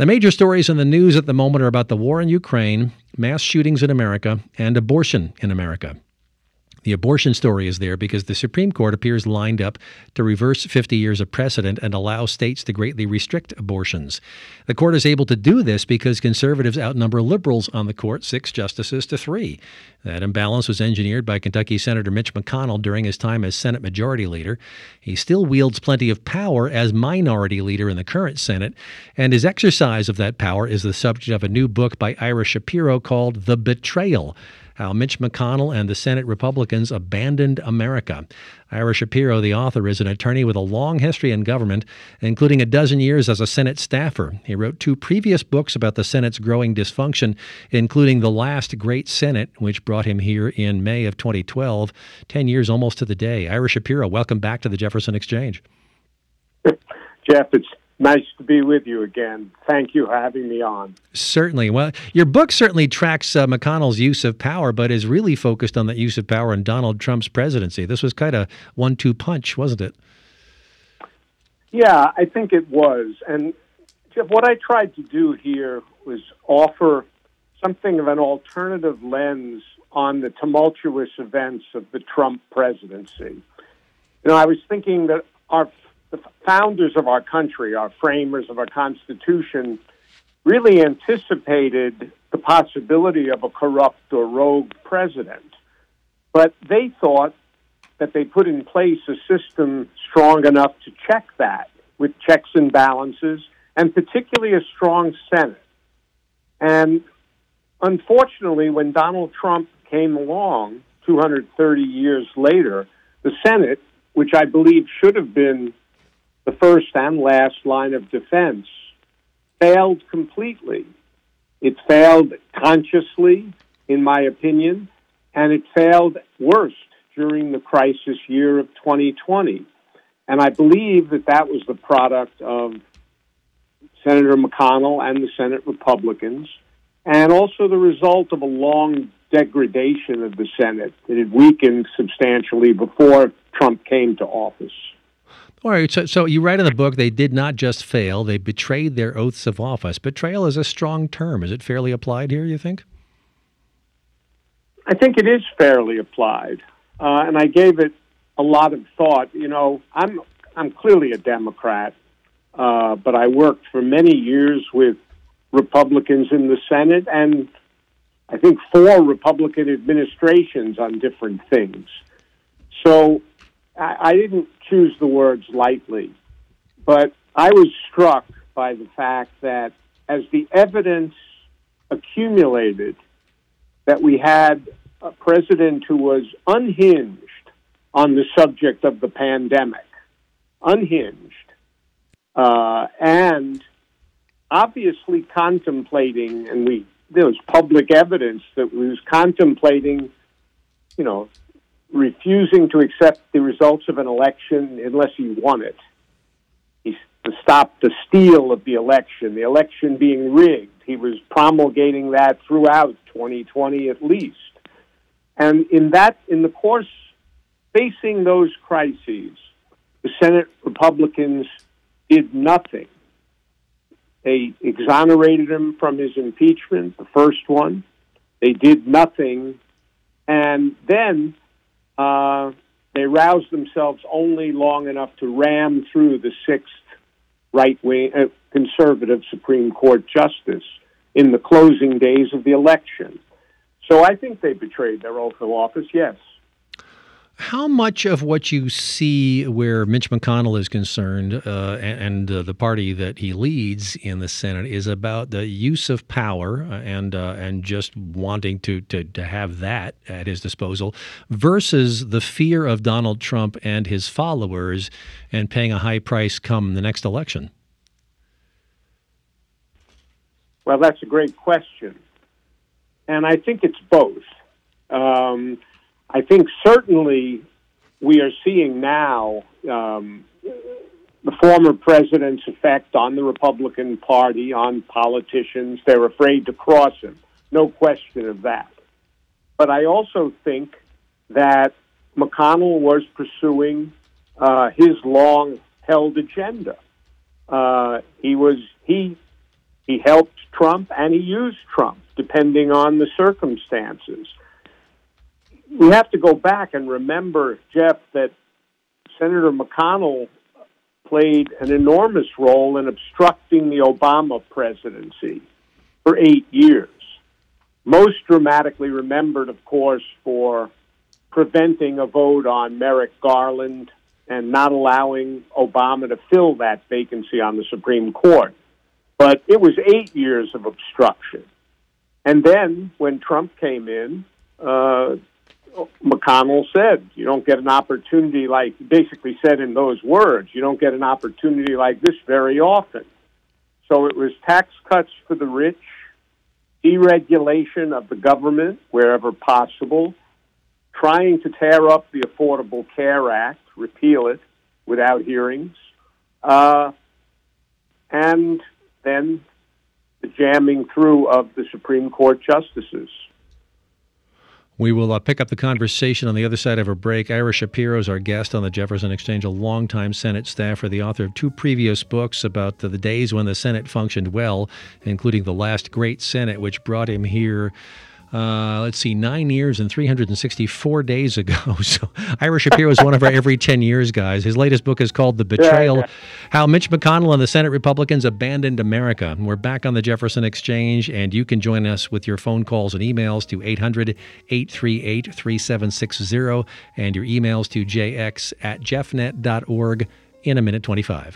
The major stories in the news at the moment are about the war in Ukraine, mass shootings in America, and abortion in America. The abortion story is there because the Supreme Court appears lined up to reverse 50 years of precedent and allow states to greatly restrict abortions. The court is able to do this because conservatives outnumber liberals on the court 6 justices to 3. That imbalance was engineered by Kentucky Senator Mitch McConnell during his time as Senate Majority Leader. He still wields plenty of power as Minority Leader in the current Senate, and his exercise of that power is the subject of a new book by Ira Shapiro called The Betrayal: How Mitch McConnell and the Senate Republicans Abandoned America. Ira Shapiro, the author, is an attorney with a long history in government, including a dozen years as a Senate staffer. He wrote 2 previous books about the Senate's growing dysfunction, including The Last Great Senate, which brought him here in May of 2012, 10 years almost to the day. Ira Shapiro, welcome back to the Jefferson Exchange. Jeff, it's nice to be with you again. Thank you for having me on. Certainly. Well, your book certainly tracks McConnell's use of power, but is really focused on the use of power in Donald Trump's presidency. This was kind of 1-2 punch, wasn't it? Yeah, I think it was. And Jeff, what I tried to do here was offer something of an alternative lens on the tumultuous events of the Trump presidency. I was thinking that the founders of our country, our framers of our Constitution, really anticipated the possibility of a corrupt or rogue president. But they thought that they put in place a system strong enough to check that, with checks and balances, and particularly a strong Senate. And unfortunately, when Donald Trump came along 230 years later, the Senate, which I believe should have been the first and last line of defense, failed completely. It failed consciously, in my opinion, and it failed worst during the crisis year of 2020. And I believe that was the product of Senator McConnell and the Senate Republicans, and also the result of a long degradation of the Senate. It had weakened substantially before Trump came to office. All right, so you write in the book they did not just fail, they betrayed their oaths of office. Betrayal is a strong term. Is it fairly applied here, you think? I think it is fairly applied, and I gave it a lot of thought. I'm clearly a Democrat, but I worked for many years with Republicans in the Senate, and I think 4 Republican administrations on different things. So I didn't choose the words lightly, but I was struck by the fact that as the evidence accumulated, that we had a president who was unhinged on the subject of the pandemic, and obviously contemplating, and there was public evidence that he was contemplating, refusing to accept the results of an election unless he won it. He stopped the steal of the election being rigged. He was promulgating that throughout 2020 at least. And in the course, facing those crises, the Senate Republicans did nothing. They exonerated him from his impeachment, the first one. They did nothing. And then they roused themselves only long enough to ram through the 6th right-wing conservative Supreme Court justice in the closing days of the election. So I think they betrayed their oath of office, yes. How much of what you see where Mitch McConnell is concerned and the party that he leads in the Senate is about the use of power and just wanting to have that at his disposal versus the fear of Donald Trump and his followers and paying a high price come the next election? Well, that's a great question. And I think it's both. I think certainly we are seeing now the former president's effect on the Republican Party, on politicians. They're afraid to cross him. No question of that. But I also think that McConnell was pursuing his long-held agenda. He He helped Trump and he used Trump, depending on the circumstances. We have to go back and remember, Jeff, that Senator McConnell played an enormous role in obstructing the Obama presidency for 8 years. Most dramatically remembered, of course, for preventing a vote on Merrick Garland and not allowing Obama to fill that vacancy on the Supreme Court. But it was 8 years of obstruction. And then when Trump came in, McConnell said, you don't get an opportunity like, basically said in those words, you don't get an opportunity like this very often. So it was tax cuts for the rich, deregulation of the government wherever possible, trying to tear up the Affordable Care Act, repeal it without hearings, and then the jamming through of the Supreme Court justices. We will pick up the conversation on the other side of a break. Ira Shapiro is our guest on the Jefferson Exchange, a longtime Senate staffer, the author of 2 previous books about the days when the Senate functioned well, including The Last Great Senate, which brought him here 9 years and 364 days ago. So Ira Shapiro is one of our every 10 years guys. His latest book is called The Betrayal, How Mitch McConnell and the Senate Republicans Abandoned America. We're back on the Jefferson Exchange, and you can join us with your phone calls and emails to 800-838-3760 and your emails to jx@jeffnet.org in a minute 25.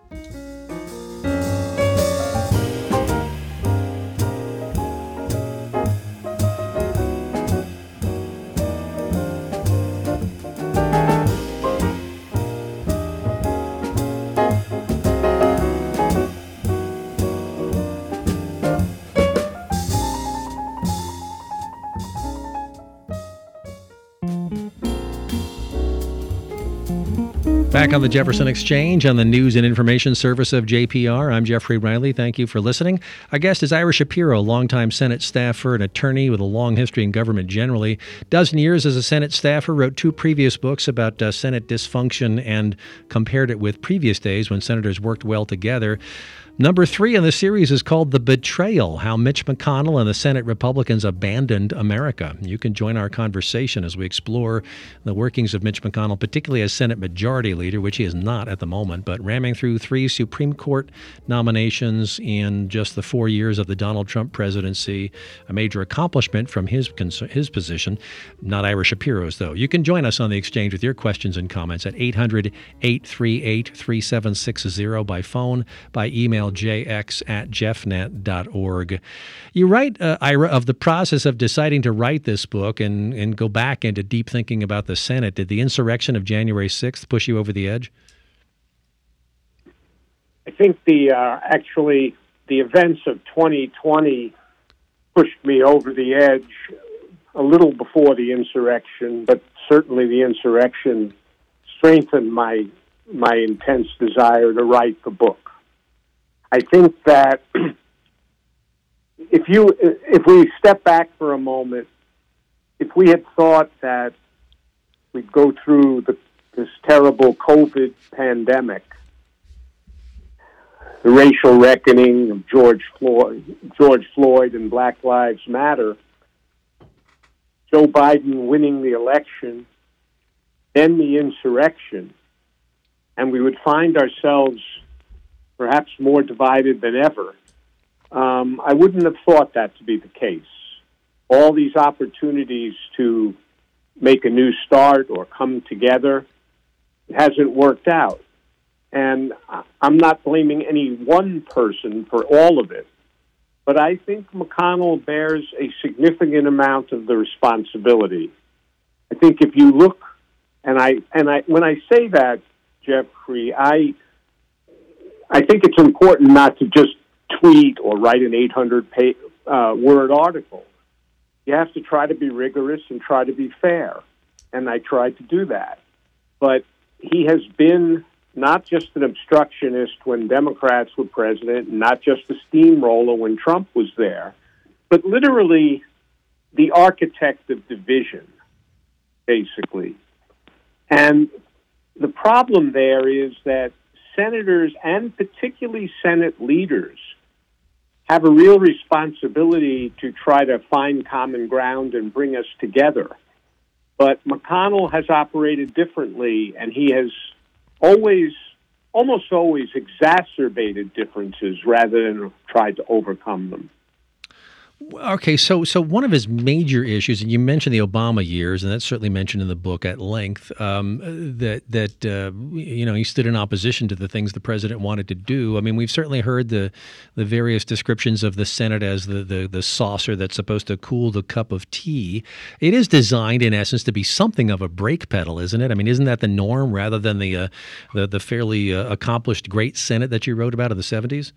Back on the Jefferson Exchange on the news and information service of JPR. I'm Jeffrey Riley. Thank you for listening. Our guest is Ira Shapiro, longtime Senate staffer and attorney with a long history in government generally. Dozen years as a Senate staffer, wrote 2 previous books about Senate dysfunction and compared it with previous days when senators worked well together. Number 3 in the series is called The Betrayal, How Mitch McConnell and the Senate Republicans Abandoned America. You can join our conversation as we explore the workings of Mitch McConnell, particularly as Senate Majority Leader, which he is not at the moment, but ramming through 3 Supreme Court nominations in just the 4 years of the Donald Trump presidency, a major accomplishment from his position, not Ira Shapiro's, though. You can join us on the exchange with your questions and comments at 800-838-3760 by phone, by email, jx@jeffnet.org. You write, Ira, of the process of deciding to write this book and go back into deep thinking about the Senate. Did the insurrection of January 6th push you over the edge? I think the events of 2020 pushed me over the edge a little before the insurrection, but certainly the insurrection strengthened my intense desire to write the book. I think that if we step back for a moment, if we had thought that we'd go through this terrible COVID pandemic, the racial reckoning of George Floyd and Black Lives Matter, Joe Biden winning the election, then the insurrection, and we would find ourselves perhaps more divided than ever, I wouldn't have thought that to be the case. All these opportunities to make a new start or come together, it hasn't worked out. And I'm not blaming any one person for all of it, but I think McConnell bears a significant amount of the responsibility. I think if you look, and I when I say that, Jeffrey, I think it's important not to just tweet or write an 800-word article. You have to try to be rigorous and try to be fair, and I tried to do that. But he has been not just an obstructionist when Democrats were president, and not just a steamroller when Trump was there, but literally the architect of division, basically. And the problem there is that senators, and particularly Senate leaders, have a real responsibility to try to find common ground and bring us together. But McConnell has operated differently, and he has almost always exacerbated differences rather than tried to overcome them. Okay, so one of his major issues, and you mentioned the Obama years, and that's certainly mentioned in the book at length, he stood in opposition to the things the president wanted to do. I mean, we've certainly heard the various descriptions of the Senate as the saucer that's supposed to cool the cup of tea. It is designed, in essence, to be something of a brake pedal, isn't it? I mean, isn't that the norm rather than the fairly accomplished great Senate that you wrote about in the 70s?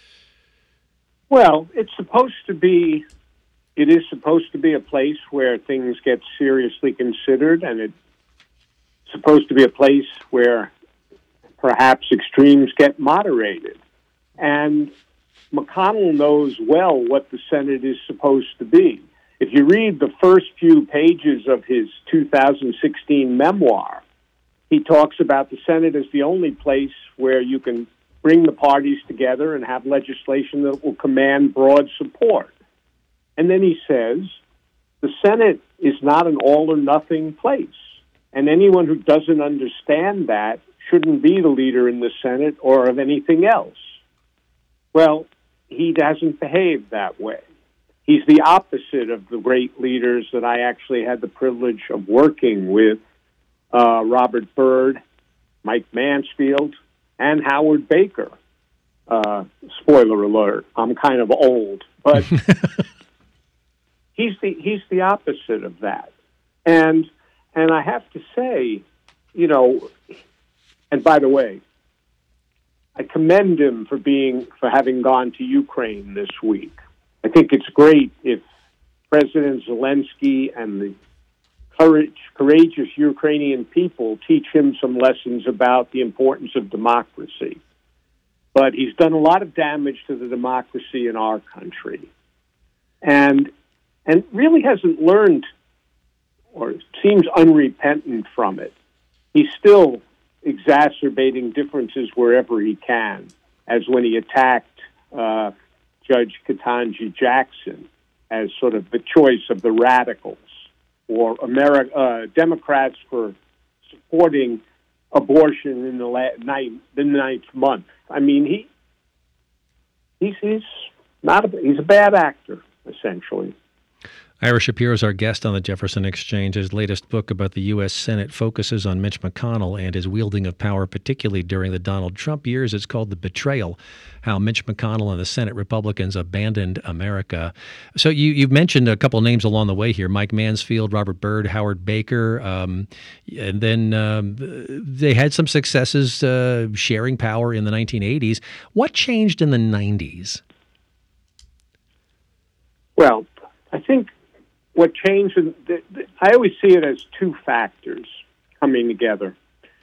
Well, it is supposed to be a place where things get seriously considered, and it's supposed to be a place where perhaps extremes get moderated. And McConnell knows well what the Senate is supposed to be. If you read the first few pages of his 2016 memoir, he talks about the Senate as the only place where you can bring the parties together and have legislation that will command broad support. And then he says, the Senate is not an all-or-nothing place, and anyone who doesn't understand that shouldn't be the leader in the Senate or of anything else. Well, he doesn't behave that way. He's the opposite of the great leaders that I actually had the privilege of working with, Robert Byrd, Mike Mansfield, and Howard Baker. Spoiler alert, I'm kind of old, but he's the opposite of that. And I have to say, and by the way, I commend him for having gone to Ukraine this week. I think it's great if President Zelensky and the courageous Ukrainian people teach him some lessons about the importance of democracy. But he's done a lot of damage to the democracy in our country, and really hasn't learned or seems unrepentant from it. He's still exacerbating differences wherever he can, as when he attacked Judge Ketanji Jackson as sort of the choice of the radicals, or Democrats for supporting abortion in the ninth month. I mean, he's a bad actor, essentially. Ira Shapiro is our guest on the Jefferson Exchange. His latest book about the U.S. Senate focuses on Mitch McConnell and his wielding of power, particularly during the Donald Trump years. It's called The Betrayal, How Mitch McConnell and the Senate Republicans Abandoned America. So you've mentioned a couple names along the way here, Mike Mansfield, Robert Byrd, Howard Baker, and then they had some successes sharing power in the 1980s. What changed in the 90s? Well, I think what changed, I always see it as two factors coming together.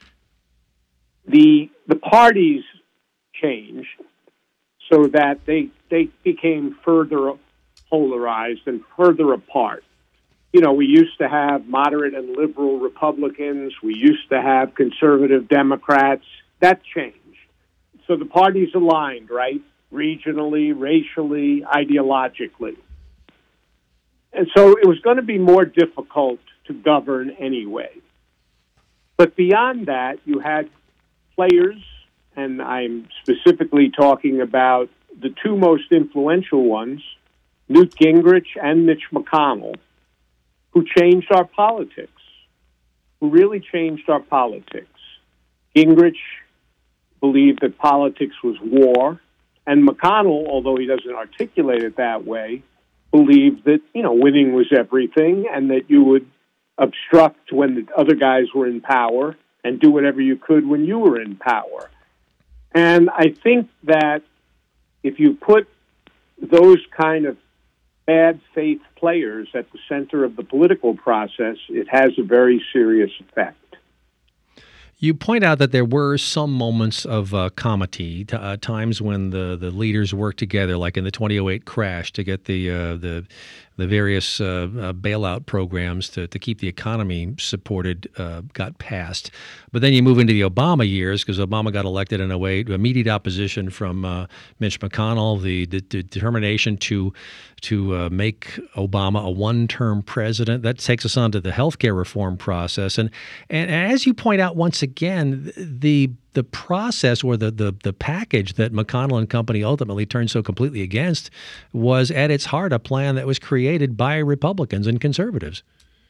The parties changed so that they became further polarized and further apart. We used to have moderate and liberal Republicans. We used to have conservative Democrats. That changed. So the parties aligned, right? Regionally, racially, ideologically. And so it was going to be more difficult to govern anyway. But beyond that, you had players, and I'm specifically talking about the two most influential ones, Newt Gingrich and Mitch McConnell, who changed our politics, who really changed our politics. Gingrich believed that politics was war, and McConnell, although he doesn't articulate it that way, believed that, winning was everything and that you would obstruct when the other guys were in power and do whatever you could when you were in power. And I think that if you put those kind of bad faith players at the center of the political process, it has a very serious effect. You point out that there were some moments of comity, times when the leaders worked together, like in the 2008 crash, to get the various bailout programs to keep the economy supported got passed. But then you move into the Obama years, because Obama got elected in 2008, immediate opposition from Mitch McConnell, the determination to make Obama a one-term president. That takes us on to the healthcare reform process. And as you point out once again, the process or the package that McConnell and company ultimately turned so completely against was at its heart a plan that was created by Republicans and conservatives.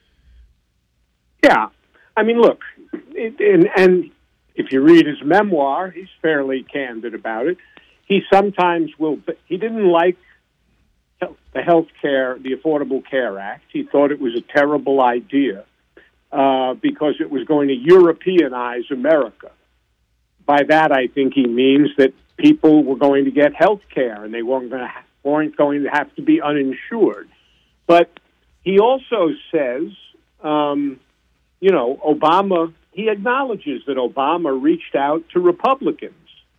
Yeah. I mean, look, and if you read his memoir, he's fairly candid about it. He sometimes he didn't like the health care, the Affordable Care Act. He thought it was a terrible idea because it was going to Europeanize America. By that, I think he means that people were going to get health care and they weren't going to have to be uninsured. But he also says, Obama, he acknowledges that Obama reached out to Republicans.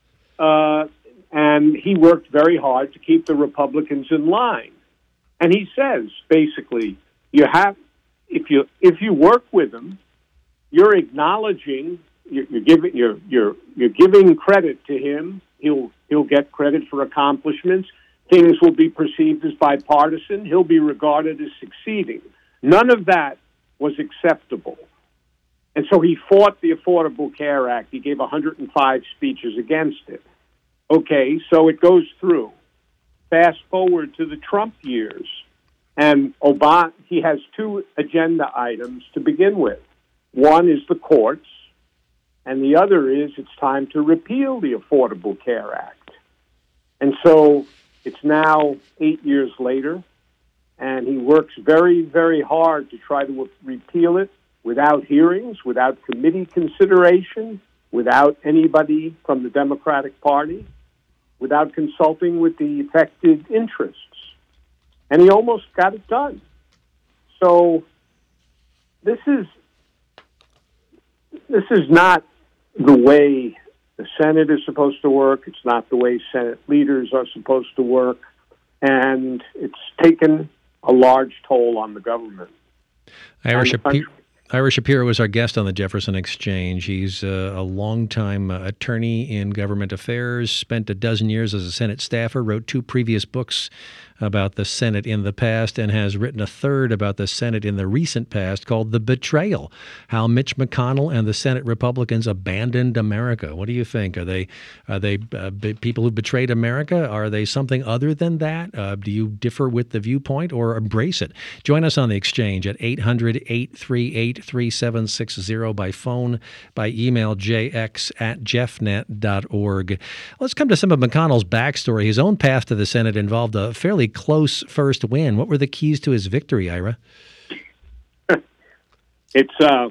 And he worked very hard to keep the Republicans in line. And he says, basically, if you work with them, you're acknowledging, you're giving credit to him. He'll get credit for accomplishments. Things will be perceived as bipartisan. He'll be regarded as succeeding. None of that was acceptable. And so he fought the Affordable Care Act. He gave 105 speeches against it. Okay, so it goes through. Fast forward to the Trump years, and Obama, he has two agenda items to begin with. One is the courts, and the other is it's time to repeal the Affordable Care Act. And so it's now 8 years later, and he works very, very hard to try to repeal it without hearings, without committee consideration, without anybody from the Democratic Party, without consulting with the affected interests. And he almost got it done. So this is not the way the Senate is supposed to work. It's not the way Senate leaders are supposed to work. And it's taken a large toll on the government. Ira Shapiro was our guest on the Jefferson Exchange. He's a longtime attorney in government affairs, spent a dozen years as a Senate staffer, wrote 2 previous books about the Senate in the past, and has written a third about the Senate in the recent past called The Betrayal, How Mitch McConnell and the Senate Republicans Abandoned America. What do you think? Are they people who betrayed America? Are they something other than that? Do you differ with the viewpoint or embrace it? Join us on the Exchange at 800-838-3760 by phone, by email, jx@jeffnet.org. Let's come to some of McConnell's backstory. His own path to the Senate involved a fairly close first win. What were the keys to his victory, Ira? It's a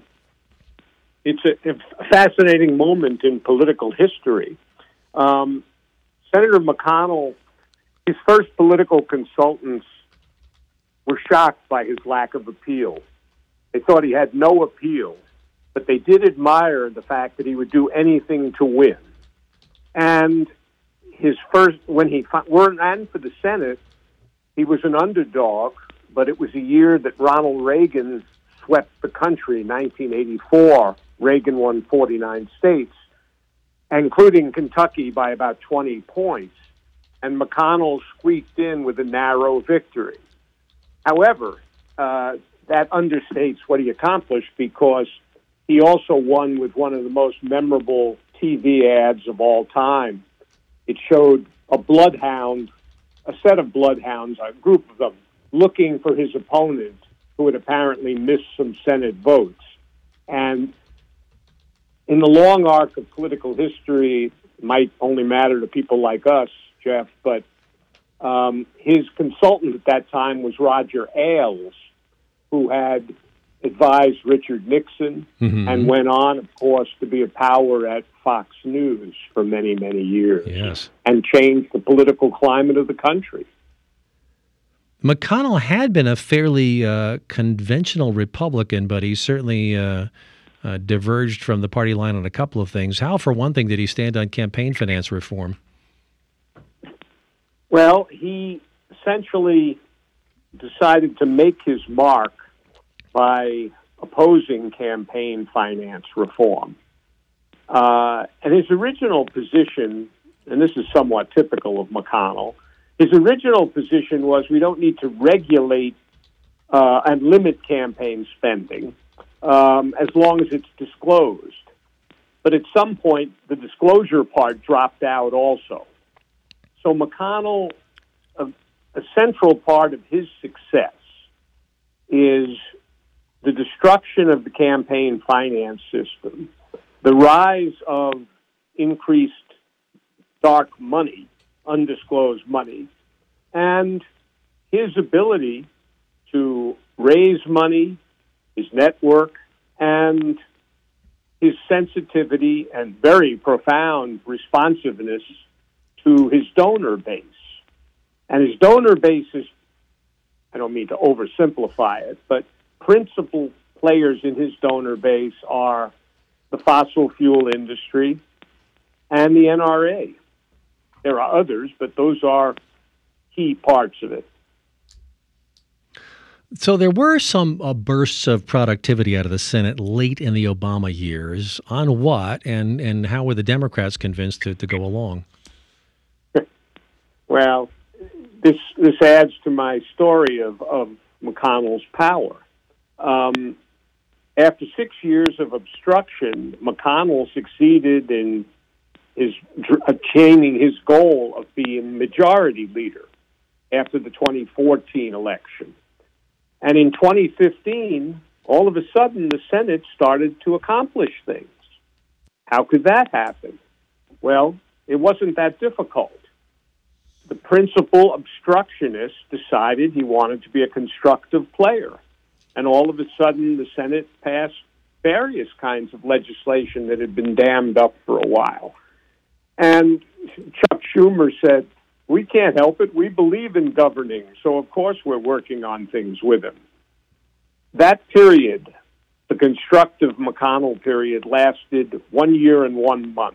fascinating moment in political history. Senator McConnell, his first political consultants were shocked by his lack of appeal. They thought he had no appeal, but they did admire the fact that he would do anything to win. And when he ran for the Senate, he was an underdog, but it was a year that Ronald Reagan swept the country. 1984, Reagan won 49 states, including Kentucky by about 20 points, and McConnell squeaked in with a narrow victory. However, that understates what he accomplished, because he also won with one of the most memorable TV ads of all time. It showed a set of bloodhounds, a group of them, looking for his opponent who had apparently missed some Senate votes. And in the long arc of political history, it might only matter to people like us, Jeff, but his consultant at that time was Roger Ailes, who had advised Richard Nixon and went on, of course, to be a power at Fox News for many, many years. Yes. And changed the political climate of the country. McConnell had been a fairly conventional Republican, but he certainly diverged from the party line on a couple of things. How, for one thing, did he stand on campaign finance reform? Well, he essentially decided to make his mark by opposing campaign finance reform. And his original position, and this is somewhat typical of McConnell, his original position was we don't need to regulate and limit campaign spending as long as it's disclosed. But at some point, the disclosure part dropped out also. So McConnell, a central part of his success is the destruction of the campaign finance system, the rise of increased dark money, undisclosed money, and his ability to raise money, his network, and his sensitivity and very profound responsiveness to his donor base. And his donor base is, I don't mean to oversimplify it, but principal players in his donor base are the fossil fuel industry and the NRA. There are others, but those are key parts of it. So there were some bursts of productivity out of the Senate late in the Obama years. On what, and how were the Democrats convinced to go along? Well, this adds to my story of McConnell's power. After 6 years of obstruction, McConnell succeeded in attaining his goal of being majority leader after the 2014 election. And in 2015, all of a sudden, the Senate started to accomplish things. How could that happen? Well, it wasn't that difficult. The principal obstructionist decided he wanted to be a constructive player. And all of a sudden, the Senate passed various kinds of legislation that had been dammed up for a while. And Chuck Schumer said, we can't help it. We believe in governing. So, of course, we're working on things with him. That period, the constructive McConnell period, lasted 1 year and 1 month.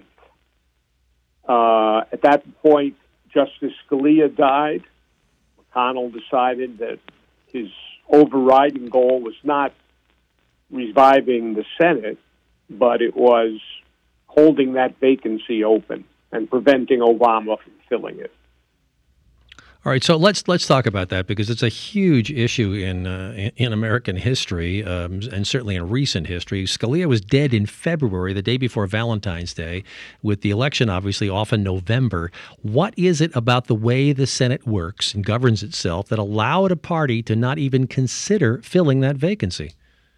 At that point, Justice Scalia died. McConnell decided that his overriding goal was not reviving the Senate, but it was holding that vacancy open and preventing Obama from filling it. All right, so let's talk about that because it's a huge issue in American history and certainly in recent history. Scalia was dead in February, the day before Valentine's Day, with the election obviously off in November. What is it about the way the Senate works and governs itself that allowed a party to not even consider filling that vacancy?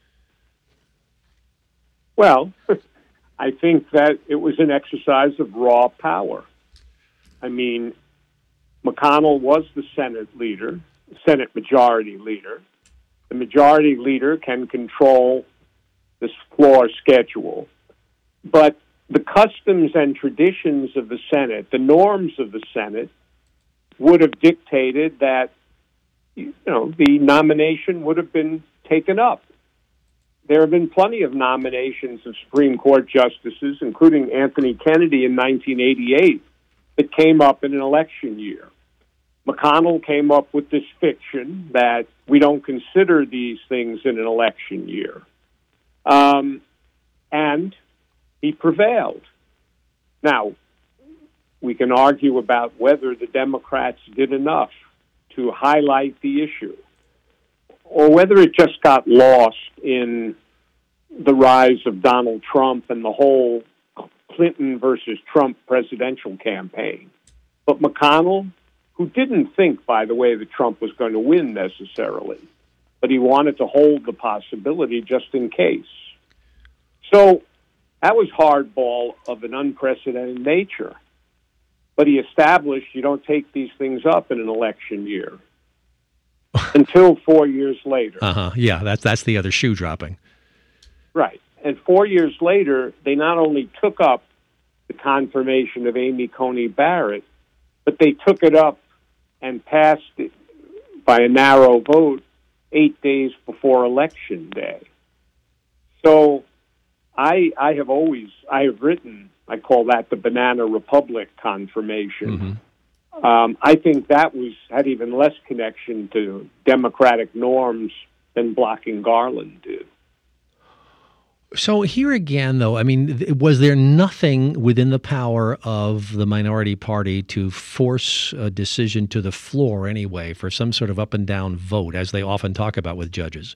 Well, I think that it was an exercise of raw power. I mean, McConnell was the Senate leader, Senate majority leader. The majority leader can control this floor schedule. But the customs and traditions of the Senate, the norms of the Senate, would have dictated that, the nomination would have been taken up. There have been plenty of nominations of Supreme Court justices, including Anthony Kennedy in 1988, that came up in an election year. McConnell came up with this fiction that we don't consider these things in an election year. And he prevailed. Now, we can argue about whether the Democrats did enough to highlight the issue, or whether it just got lost in the rise of Donald Trump and the whole Clinton versus Trump presidential campaign. But McConnell, who didn't think, by the way, that Trump was going to win necessarily, but he wanted to hold the possibility just in case. So that was hardball of an unprecedented nature. But he established you don't take these things up in an election year until 4 years later. Yeah, that's the other shoe dropping. Right. And 4 years later, they not only took up the confirmation of Amy Coney Barrett, but they took it up and passed it by a narrow vote 8 days before Election Day. So I have written, I call that the Banana Republic confirmation. I think that had even less connection to democratic norms than blocking Garland did. So here again, though, I mean, was there nothing within the power of the minority party to force a decision to the floor anyway for some sort of up and down vote, as they often talk about with judges?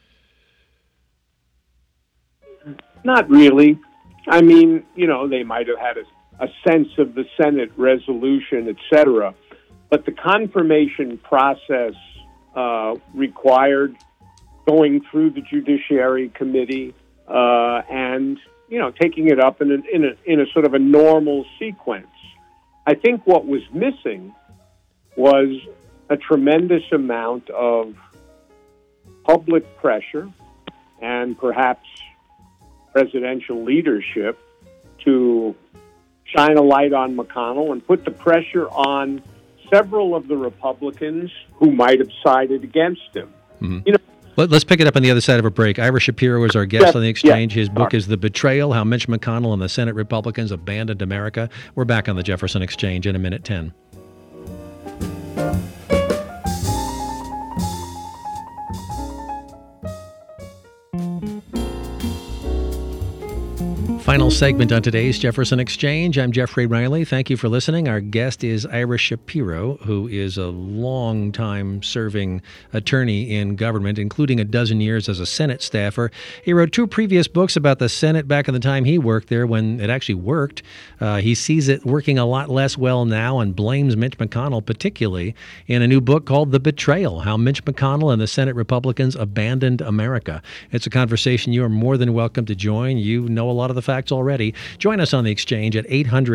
Not really. I mean, they might have had a sense of the Senate resolution, et cetera, but the confirmation process required going through the Judiciary Committee and taking it up in a sort of a normal sequence. I think what was missing was a tremendous amount of public pressure and perhaps presidential leadership to shine a light on McConnell and put the pressure on several of the Republicans who might have sided against him. Let's pick it up on the other side of a break. Ira Shapiro is our guest on The Exchange. His book is The Betrayal, How Mitch McConnell and the Senate Republicans Abandoned America. We're back on the Jefferson Exchange in a minute 10. Final segment on today's Jefferson Exchange. I'm Jeffrey Riley. Thank you for listening. Our guest is Ira Shapiro, who is a long-time serving attorney in government, including a dozen years as a Senate staffer. He wrote 2 previous books about the Senate back in the time he worked there when it actually worked. He sees it working a lot less well now and blames Mitch McConnell particularly in a new book called The Betrayal, How Mitch McConnell and the Senate Republicans Abandoned America. It's a conversation you are more than welcome to join. You know a lot of the facts already. Join us on The Exchange at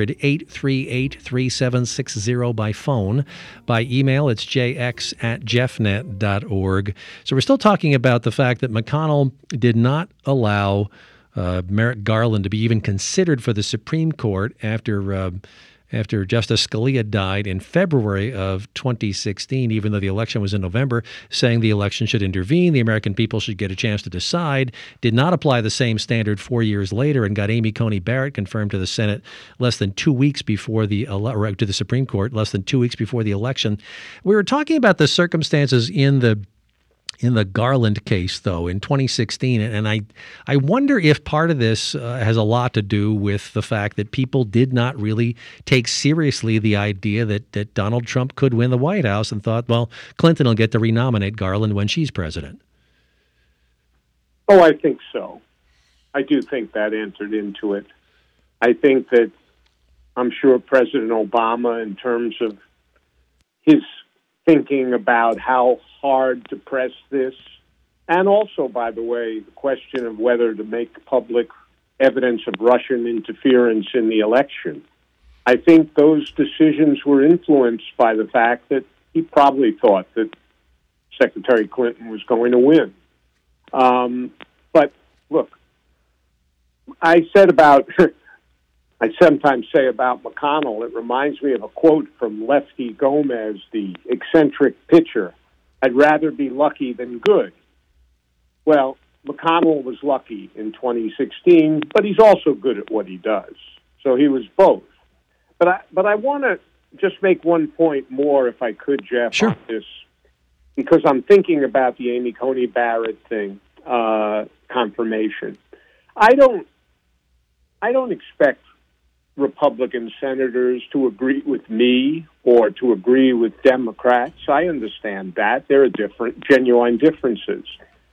800-838-3760 by phone. By email, it's jx@jeffnet.org. So we're still talking about the fact that McConnell did not allow Merrick Garland to be even considered for the Supreme Court after Justice Scalia died in February of 2016, even though the election was in November, saying the election should intervene, the American people should get a chance to decide, did not apply the same standard 4 years later and got Amy Coney Barrett confirmed to the Senate less than 2 weeks before to the Supreme Court, less than 2 weeks before the election. We were talking about the circumstances in the Garland case, though, in 2016, and I wonder if part of this has a lot to do with the fact that people did not really take seriously the idea that Donald Trump could win the White House and thought, well, Clinton will get to renominate Garland when she's president. Oh, I think so. I do think that entered into it. I think that I'm sure President Obama, in terms of his thinking about how hard to press this, and also, by the way, the question of whether to make public evidence of Russian interference in the election. I think those decisions were influenced by the fact that he probably thought that Secretary Clinton was going to win. But look, I sometimes say about McConnell, it reminds me of a quote from Lefty Gomez, the eccentric pitcher, "I'd rather be lucky than good." Well, McConnell was lucky in 2016, but he's also good at what he does. So he was both. But I want to just make one point more, if I could, Jeff, Sure. on this, because I'm thinking about the Amy Coney Barrett thing, confirmation. I don't expect Republican senators to agree with me or to agree with Democrats. I understand that. There are genuine differences.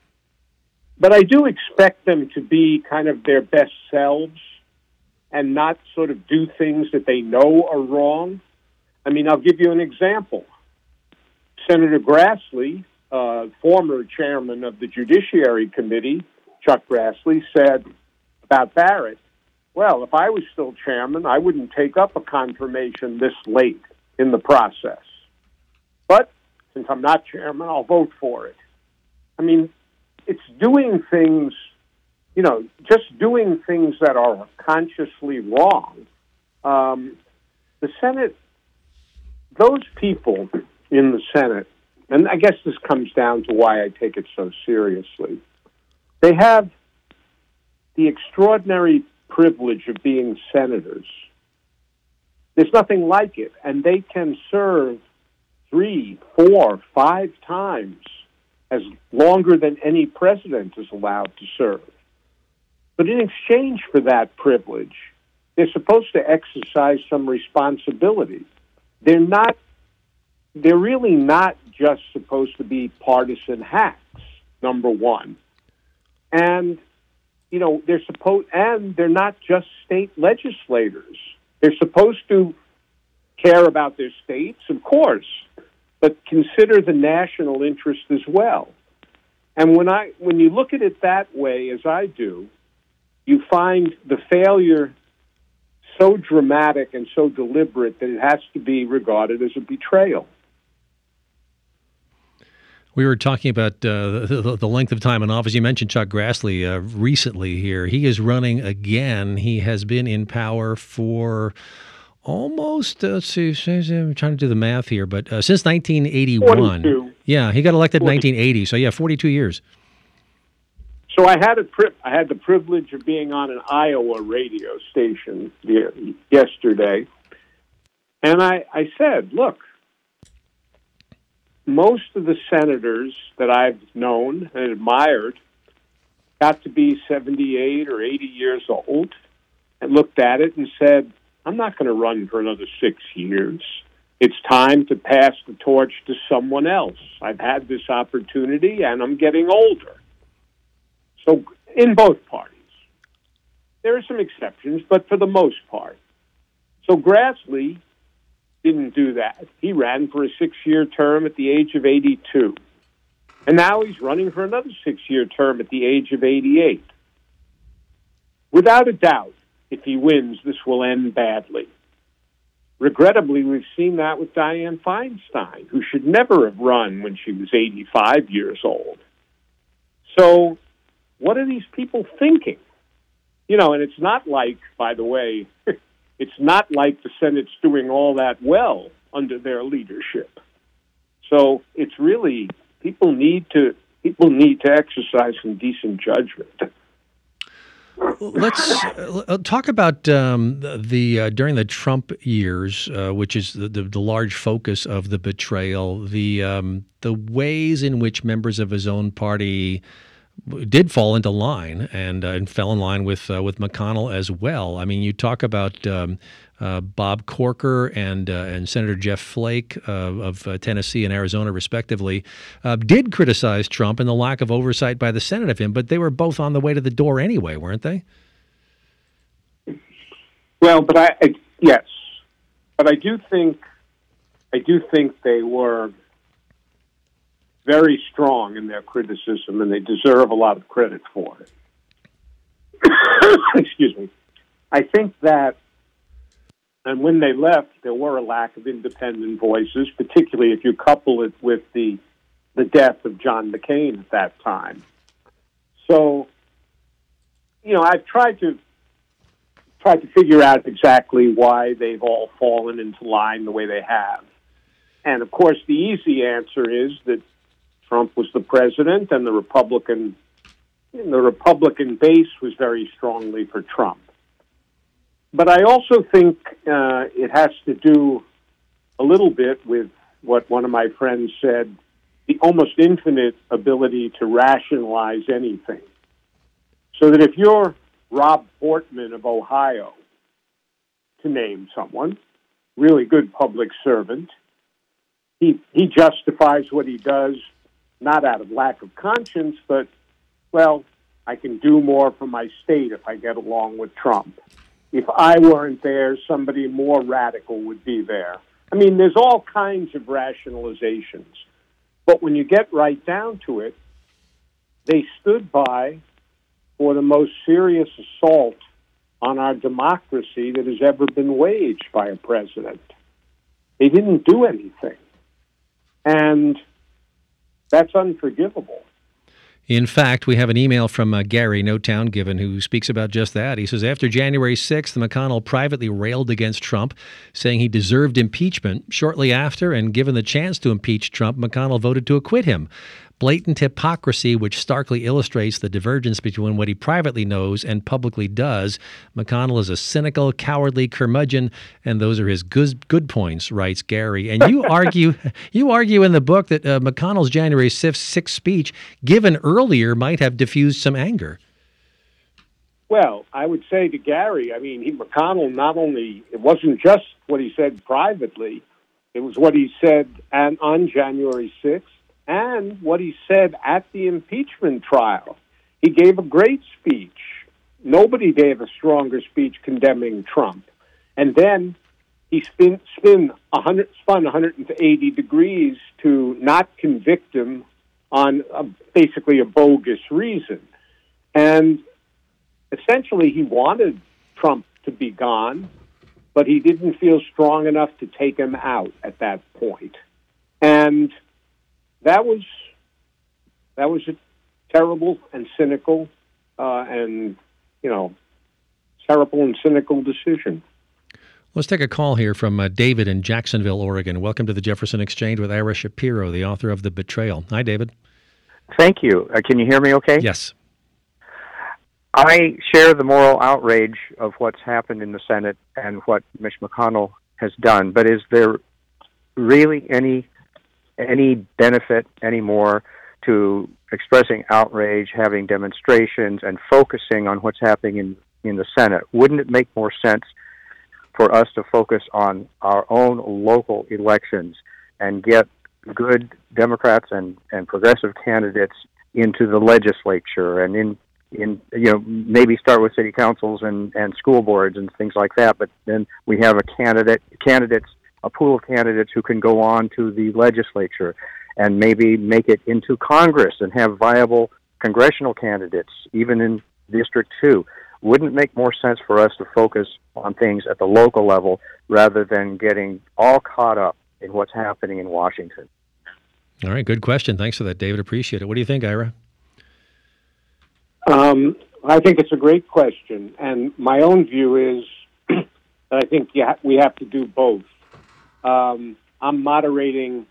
But I do expect them to be kind of their best selves and not sort of do things that they know are wrong. I mean, I'll give you an example. Senator Grassley, former chairman of the Judiciary Committee, Chuck Grassley, said about Barrett, well, if I was still chairman, I wouldn't take up a confirmation this late in the process. But since I'm not chairman, I'll vote for it. I mean, it's doing things, just doing things that are consciously wrong. The Senate, those people in the Senate, and I guess this comes down to why I take it so seriously, they have the extraordinary privilege of being senators. There's nothing like it, and they can serve 3, 4, 5 times as longer than any president is allowed to serve. But in exchange for that privilege, they're supposed to exercise some responsibility. They're really not just supposed to be partisan hacks, number one. And, they're not just state legislators. They're supposed to care about their states, of course, but consider the national interest as well. And when you look at it that way, as I do, you find the failure so dramatic and so deliberate that it has to be regarded as a betrayal. We were talking about the length of time in office. You mentioned Chuck Grassley recently here. He is running again. He has been in power for let's see, I'm trying to do the math here, but since 1981. 42. Yeah, he got elected in 1980. So, 42 years. So I had the privilege of being on an Iowa radio station yesterday, and I said, look, most of the senators that I've known and admired got to be 78 or 80 years old and looked at it and said, I'm not going to run for another 6 years. It's time to pass the torch to someone else. I've had this opportunity, and I'm getting older. So in both parties. There are some exceptions, but for the most part. So Grassley didn't do that. He ran for a 6-year term at the age of 82. And now he's running for another 6-year term at the age of 88. Without a doubt, if he wins, this will end badly. Regrettably, we've seen that with Dianne Feinstein, who should never have run when she was 85 years old. So what are these people thinking? And it's not like, by the way, it's not like the Senate's doing all that well under their leadership. So it's really, people need to exercise some decent judgment. Let's talk about during the Trump years, which is the large focus of the betrayal, the ways in which members of his own party did fall into line and fell in line with McConnell as well. I mean, you talk about Bob Corker and Senator Jeff Flake of Tennessee and Arizona, respectively, did criticize Trump and the lack of oversight by the Senate of him, but they were both on the way to the door anyway, weren't they? Well, yes, but I do think they were very strong in their criticism, and they deserve a lot of credit for it. Excuse me. I think that, and when they left, there were a lack of independent voices, particularly if you couple it with the death of John McCain at that time. So, I've tried to figure out exactly why they've all fallen into line the way they have. And, of course, the easy answer is that Trump was the president, and the Republican base was very strongly for Trump. But I also think it has to do a little bit with what one of my friends said, the almost infinite ability to rationalize anything. So that if you're Rob Portman of Ohio, to name someone, really good public servant, he justifies what he does not out of lack of conscience, but, well, I can do more for my state if I get along with Trump. If I weren't there, somebody more radical would be there. I mean, there's all kinds of rationalizations. But when you get right down to it, they stood by for the most serious assault on our democracy that has ever been waged by a president. They didn't do anything. And that's unforgivable. In fact, we have an email from Gary, no town given, who speaks about just that. He says, after January 6th, McConnell privately railed against Trump, saying he deserved impeachment. Shortly after, and given the chance to impeach Trump, McConnell voted to acquit him. blatant hypocrisy which starkly illustrates the divergence between what he privately knows and publicly does. McConnell is a cynical, cowardly curmudgeon, and those are his good points," writes Gary. And you argue in the book that McConnell's January 6th speech, given earlier, might have diffused some anger. Well, I would say to Gary, McConnell not only, it wasn't just what he said privately, it was what he said on January 6th and what he said at the impeachment trial. He gave a great speech. Nobody gave a stronger speech condemning Trump. And then he spun 180 degrees to not convict him on basically a bogus reason. And essentially, he wanted Trump to be gone, but he didn't feel strong enough to take him out at that point. And that was a terrible and cynical terrible and cynical decision. Let's take a call here from David in Jacksonville, Oregon. Welcome to the Jefferson Exchange with Ira Shapiro, the author of The Betrayal. Hi, David. Thank you. Can you hear me okay? Yes. I share the moral outrage of what's happened in the Senate and what Mitch McConnell has done, but is there really any benefit anymore to expressing outrage, having demonstrations, and focusing on what's happening in the Senate? Wouldn't it make more sense for us to focus on our own local elections and get good Democrats and progressive candidates into the legislature and maybe start with city councils and school boards and things like that, but then we have a pool of candidates who can go on to the legislature and maybe make it into Congress and have viable congressional candidates, even in District 2. Wouldn't it make more sense for us to focus on things at the local level rather than getting all caught up in what's happening in Washington? All right, good question. Thanks for that, David. Appreciate it. What do you think, Ira? I think it's a great question, and my own view is that I think we have to do both. I'm moderating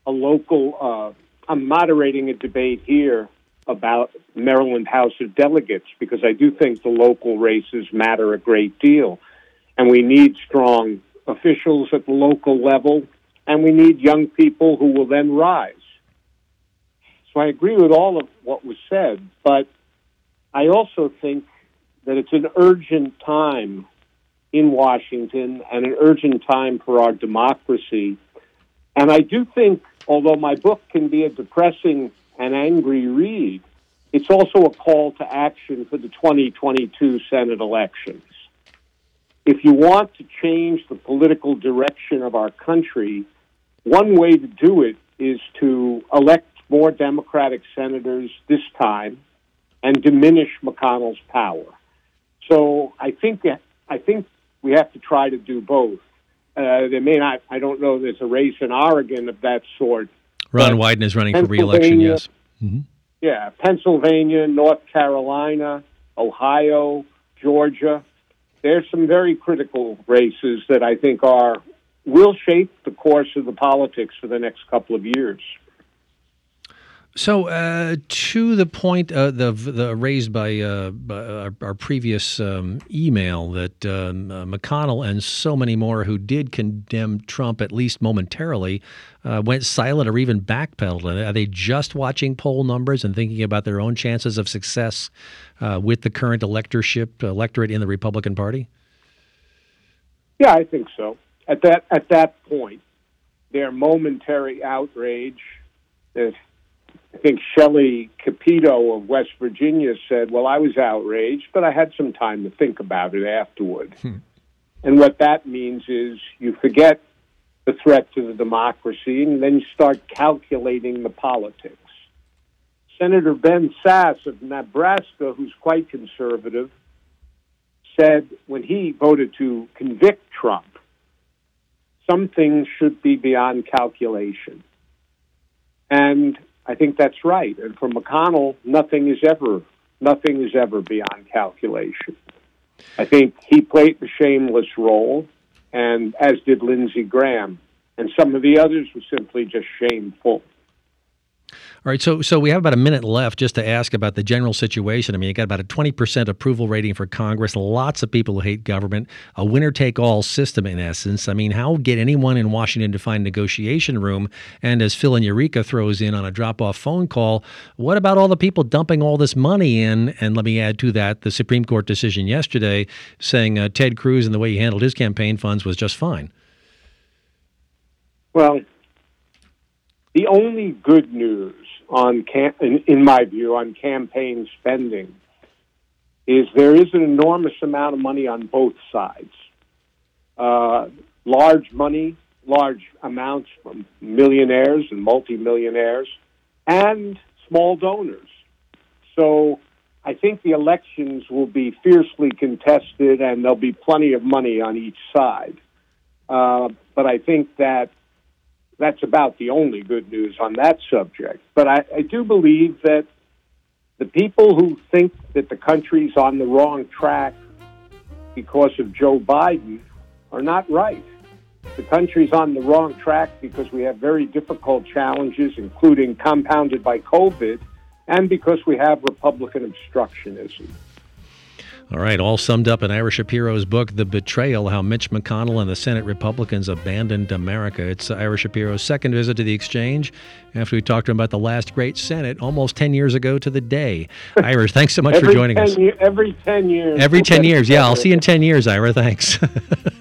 a debate here about Maryland House of Delegates because I do think the local races matter a great deal, and we need strong officials at the local level, and we need young people who will then rise. So I agree with all of what was said, but I also think that it's an urgent time in Washington and an urgent time for our democracy. And I do think, although my book can be a depressing and angry read, it's also a call to action for the 2022 Senate elections. If you want to change the political direction of our country, one way to do it is to elect more Democratic senators this time and diminish McConnell's power. So I think we have to try to do both. There may not, I don't know, there's a race in Oregon of that sort. Ron Wyden is running for re-election, yes. Mm-hmm. Yeah, Pennsylvania, North Carolina, Ohio, Georgia. There's some very critical races that I think will shape the course of the politics for the next couple of years. So, to the point the raised by our previous email that McConnell and so many more who did condemn Trump at least momentarily went silent or even backpedaled. Are they just watching poll numbers and thinking about their own chances of success with the current electorate in the Republican Party? Yeah, I think so. At that point, their momentary outrage. I think Shelley Capito of West Virginia said, well, I was outraged, but I had some time to think about it afterward. And what that means is you forget the threat to the democracy and then you start calculating the politics. Senator Ben Sasse of Nebraska, who's quite conservative, said when he voted to convict Trump, some things should be beyond calculation. And I think that's right. And for McConnell, nothing is ever beyond calculation. I think he played the shameless role, and as did Lindsey Graham. And some of the others were simply just shameful. All right, so we have about a minute left just to ask about the general situation. I mean, you got about a 20% approval rating for Congress, lots of people who hate government, a winner-take-all system in essence. I mean, how get anyone in Washington to find negotiation room? And as Phil and Eureka throws in on a drop-off phone call, what about all the people dumping all this money in? And let me add to that the Supreme Court decision yesterday saying Ted Cruz and the way he handled his campaign funds was just fine. Well, the only good news in my view, on campaign spending is there is an enormous amount of money on both sides. Large money, large amounts from millionaires and multimillionaires, and small donors. So I think the elections will be fiercely contested, and there'll be plenty of money on each side. But I think that's about the only good news on that subject. But I do believe that the people who think that the country's on the wrong track because of Joe Biden are not right. The country's on the wrong track because we have very difficult challenges, including compounded by COVID, and because we have Republican obstructionism. All right, all summed up in Ira Shapiro's book, The Betrayal, How Mitch McConnell and the Senate Republicans Abandoned America. It's Ira Shapiro's second visit to the Exchange after we talked to him about the last great Senate almost 10 years ago to the day. Ira, thanks so much for joining us. Every 10 years. Every 10 years, yeah. I'll see you in 10 years, Ira. Thanks.